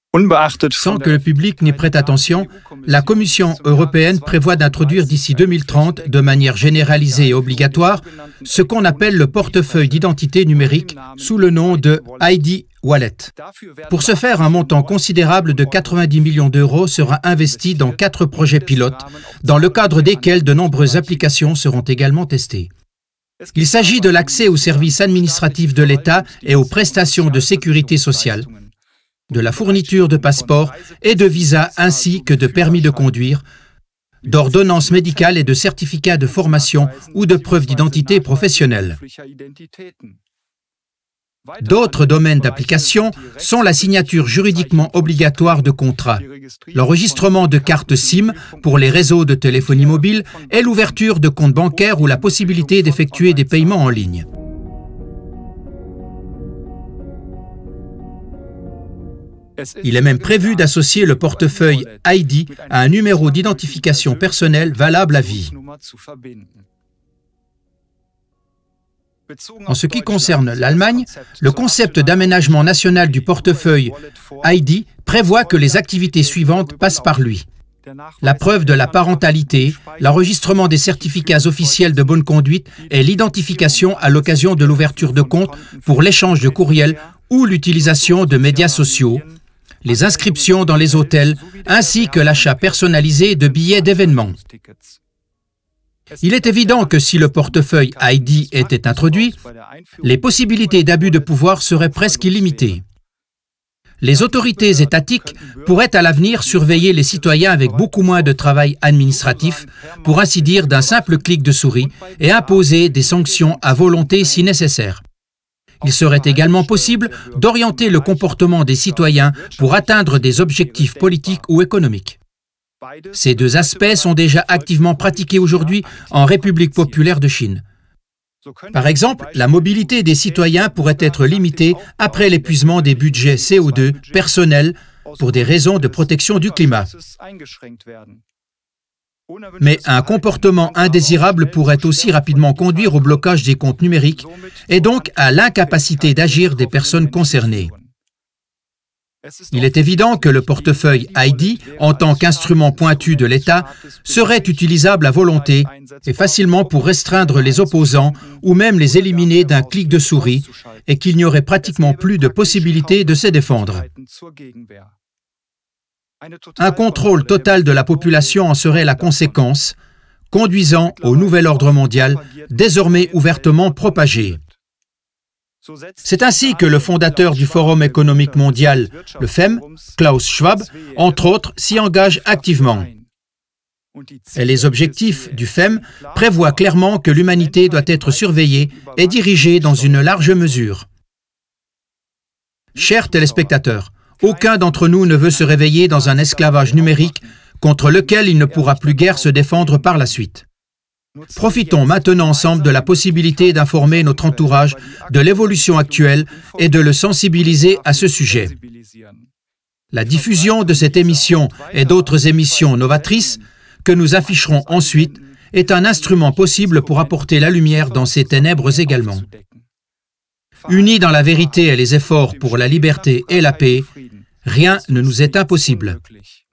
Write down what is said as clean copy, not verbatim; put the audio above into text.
Sans que le public n'y prête attention, la Commission européenne prévoit d'introduire d'ici 2030, de manière généralisée et obligatoire, ce qu'on appelle le portefeuille d'identité numérique sous le nom de ID Wallet. Pour ce faire, un montant considérable de 90 millions d'euros sera investi dans 4 projets pilotes, dans le cadre desquels de nombreuses applications seront également testées. Il s'agit de l'accès aux services administratifs de l'État et aux prestations de sécurité sociale, de la fourniture de passeports et de visas ainsi que de permis de conduire, d'ordonnances médicales et de certificats de formation ou de preuves d'identité professionnelle. D'autres domaines d'application sont la signature juridiquement obligatoire de contrats, l'enregistrement de cartes SIM pour les réseaux de téléphonie mobile et l'ouverture de comptes bancaires ou la possibilité d'effectuer des paiements en ligne. Il est même prévu d'associer le portefeuille ID à un numéro d'identification personnelle valable à vie. En ce qui concerne l'Allemagne, le concept d'aménagement national du portefeuille ID prévoit que les activités suivantes passent par lui. La preuve de la parentalité, l'enregistrement des certificats officiels de bonne conduite et l'identification à l'occasion de l'ouverture de compte pour l'échange de courriels ou l'utilisation de médias sociaux, les inscriptions dans les hôtels, ainsi que l'achat personnalisé de billets d'événements. Il est évident que si le portefeuille ID était introduit, les possibilités d'abus de pouvoir seraient presque illimitées. Les autorités étatiques pourraient à l'avenir surveiller les citoyens avec beaucoup moins de travail administratif, pour ainsi dire d'un simple clic de souris, et imposer des sanctions à volonté si nécessaire. Il serait également possible d'orienter le comportement des citoyens pour atteindre des objectifs politiques ou économiques. Ces deux aspects sont déjà activement pratiqués aujourd'hui en République populaire de Chine. Par exemple, la mobilité des citoyens pourrait être limitée après l'épuisement des budgets CO2 personnels pour des raisons de protection du climat. Mais un comportement indésirable pourrait aussi rapidement conduire au blocage des comptes numériques et donc à l'incapacité d'agir des personnes concernées. Il est évident que le portefeuille ID, en tant qu'instrument pointu de l'État, serait utilisable à volonté et facilement pour restreindre les opposants ou même les éliminer d'un clic de souris et qu'il n'y aurait pratiquement plus de possibilité de se défendre. Un contrôle total de la population en serait la conséquence, conduisant au nouvel ordre mondial, désormais ouvertement propagé. C'est ainsi que le fondateur du Forum économique mondial, le FEM, Klaus Schwab, entre autres, s'y engage activement. Et les objectifs du FEM prévoient clairement que l'humanité doit être surveillée et dirigée dans une large mesure. Chers téléspectateurs, aucun d'entre nous ne veut se réveiller dans un esclavage numérique contre lequel il ne pourra plus guère se défendre par la suite. Profitons maintenant ensemble de la possibilité d'informer notre entourage de l'évolution actuelle et de le sensibiliser à ce sujet. La diffusion de cette émission et d'autres émissions novatrices que nous afficherons ensuite est un instrument possible pour apporter la lumière dans ces ténèbres également. Unis dans la vérité et les efforts pour la liberté et la paix, rien ne nous est impossible.